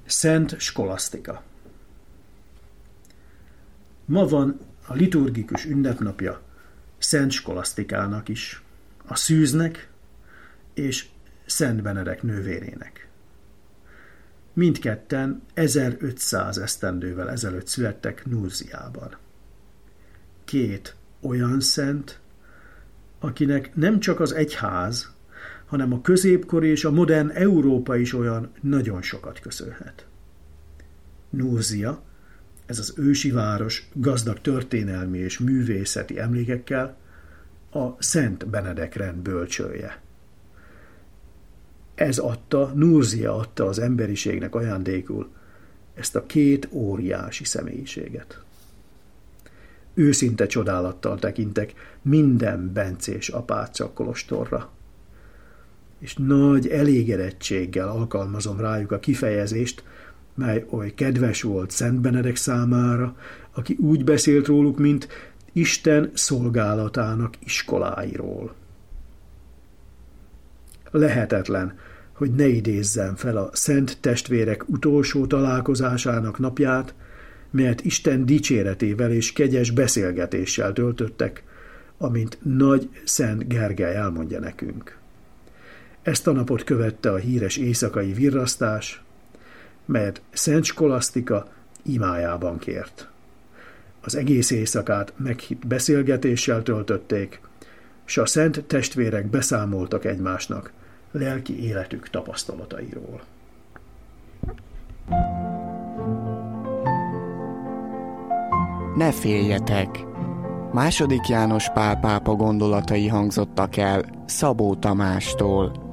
Szent Skolasztika. Ma van a liturgikus ünnepnapja Szent Skolasztikának is, a szűznek és Szent Benedek nővérének. Mindketten 1500 esztendővel ezelőtt születtek Nurziában. Két olyan szent, akinek nem csak az egyház, hanem a középkori és a modern Európa is olyan nagyon sokat köszönhet. Nurzia, ez az ősi város gazdag történelmi és művészeti emlékekkel, a Szent Benedek rend bölcsője. Nurzia adta az emberiségnek ajándékul ezt a két óriási személyiséget. Őszinte csodálattal tekintek minden bencés apáca kolostorra, és nagy elégedettséggel alkalmazom rájuk a kifejezést, mely oly kedves volt Szent Benedek számára, aki úgy beszélt róluk, mint Isten szolgálatának iskoláiról. Lehetetlen, hogy ne idézzem fel a szent testvérek utolsó találkozásának napját, melyet Isten dicséretével és kegyes beszélgetéssel töltöttek, amint nagy Szent Gergely elmondja nekünk. Ezt a napot követte a híres éjszakai virrasztás, melyet Szent Skolasztika imájában kért. Az egész éjszakát meghitt beszélgetéssel töltötték, s a szent testvérek beszámoltak egymásnak lelki életük tapasztalatairól. Ne féljetek! II. János Pál pápa gondolatai hangzottak el Szabó Tamástól.